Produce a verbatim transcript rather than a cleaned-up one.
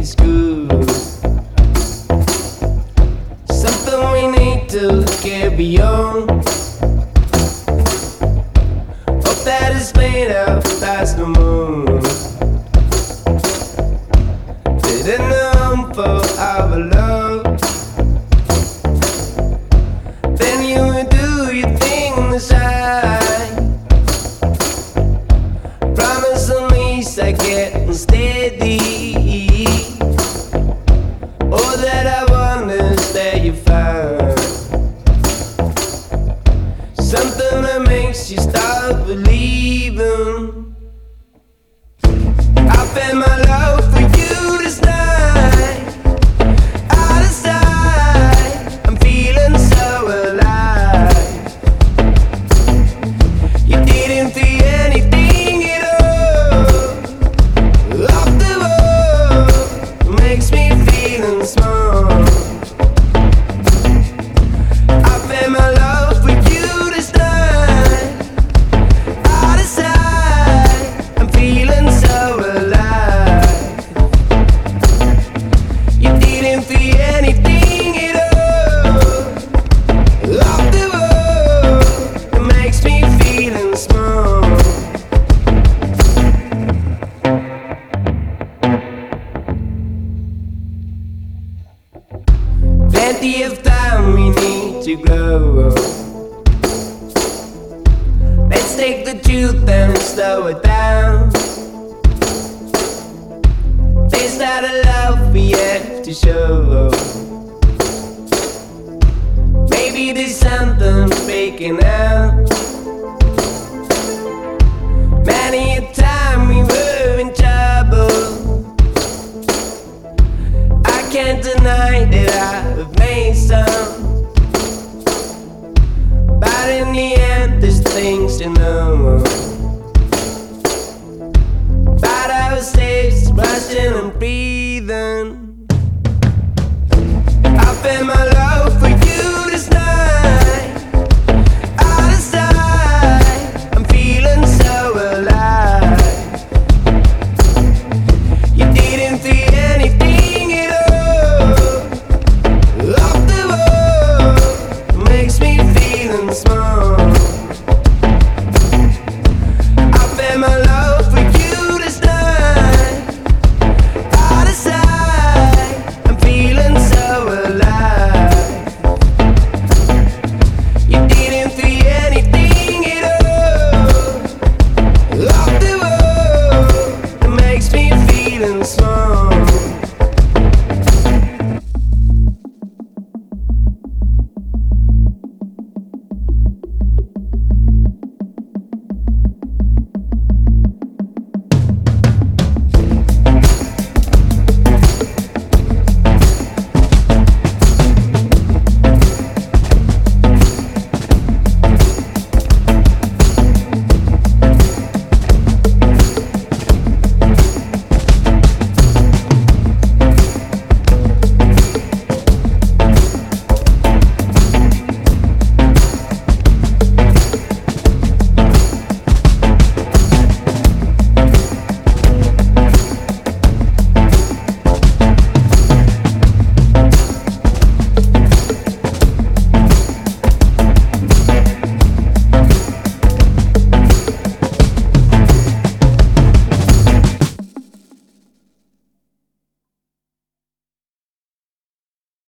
is good. Something we need to carry on. Hope that it's made out past the moon. Didn't know for our love. Then you would do your thing on the side. Promise at least I get steady. All that I want is that you find something that makes you start believing. I bet my love for you this night. Out of sight, I'm feeling so alive. You didn't feel anything at all. Off the wall, makes me feeling small. I bet my love for you this night. Out of sight, I'm feeling so alive. You didn't feel anything at all. Off the wall, it makes me feeling small. Plenty of time we need to grow. Let's take the truth and slow it down. There's not a love we have to show. Maybe there's something faking out. Many a time we were in trouble. I can't deny that I've made some. But in the end, there's things to know. But I was safe, rushing and breathing. I felt my love for you.